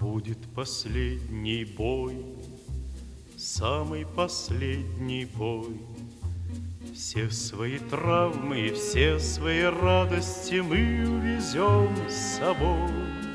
Будет последний бой, самый последний бой. Все свои травмы и все свои радости мы увезем с собой.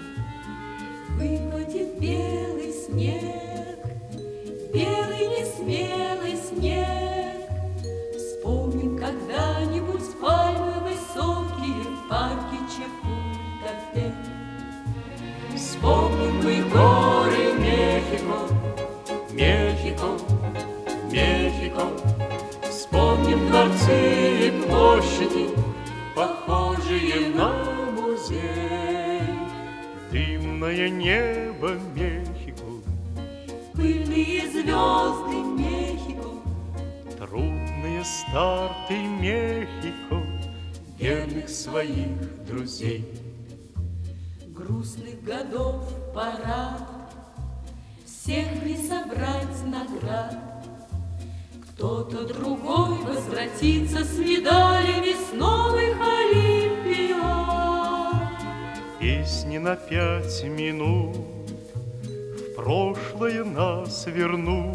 Выпадет белый снег, белый несмелый снег. Вспомним когда-нибудь пальмы высокие в парке Чапултепек. Вспомним мы горы Мехико, Мехико, Мехико. Вспомним дворцы и площади, похожие на музей. Дымное небо Мехико, пыльные звезды Мехико, трудные старты Мехико, верных своих друзей. грустных годов парад, всех не собрать наград. Кто-то другой возвратится с медалями с новых Олимпиад. Песни на 5 минут в прошлое нас вернут.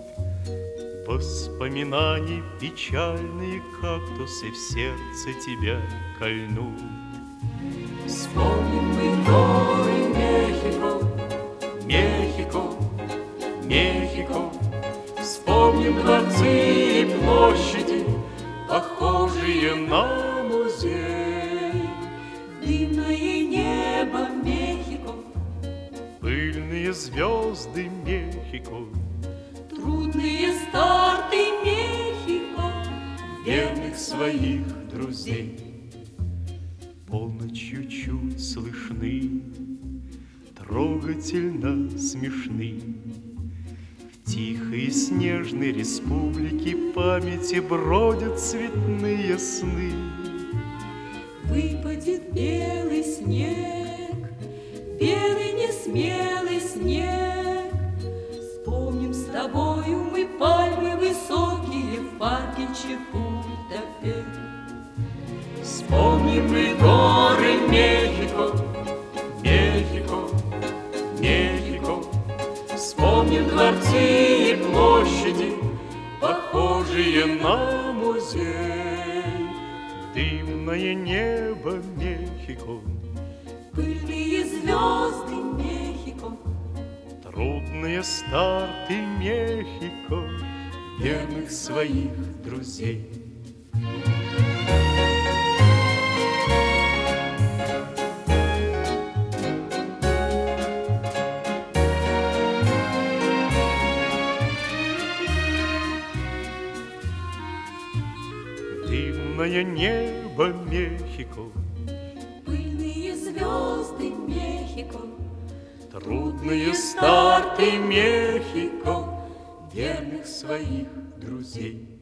Воспоминаний печальные кактусы в сердце тебя кольнут. Вспомним мы горы Мехико, Мехико, Мехико. Вспомним дворцы и площади, похожие на музей. дымное небо Мехико, Пыльные звезды Мехико, трудные старты Мехико, верных своих друзей. Полночью чуть слышны, трогательно смешны. В тихой снежной республике памяти бродят цветные сны. Выпадет белый снег, белый несмелый снег. Вспомним с тобою мы пальмы высокие в парке Чапултепек. Вспомним мы горы Мехико, Мехико, Мехико. Вспомним дворцы и площади, похожие на музей. Дымное небо Мехико, Пыльные звезды Мехико, трудные старты Мехико, верных своих друзей. Дымное небо Мехико, пыльные звезды Мехико, трудные старты Мехико, верных своих друзей.